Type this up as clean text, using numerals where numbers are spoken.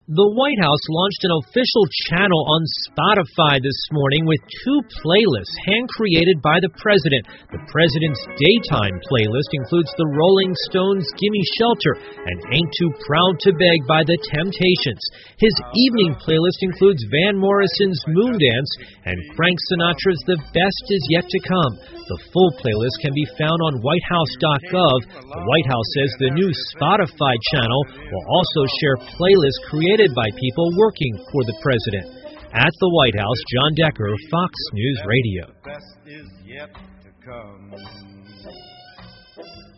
The White House launched an official channel on Spotify this morning with two playlists hand-created by the president. The president's daytime playlist includes the Rolling Stones' Gimme Shelter and Ain't Too Proud to Beg by The Temptations. His evening playlist includes Van Morrison's Moondance and Frank Sinatra's The Best Is Yet to Come. The full playlist can be found on whitehouse.gov. The White House says the new Spotify channel will also share playlists created by people working for the president. At the White House, John Decker, Fox News Radio. The best is yet to come.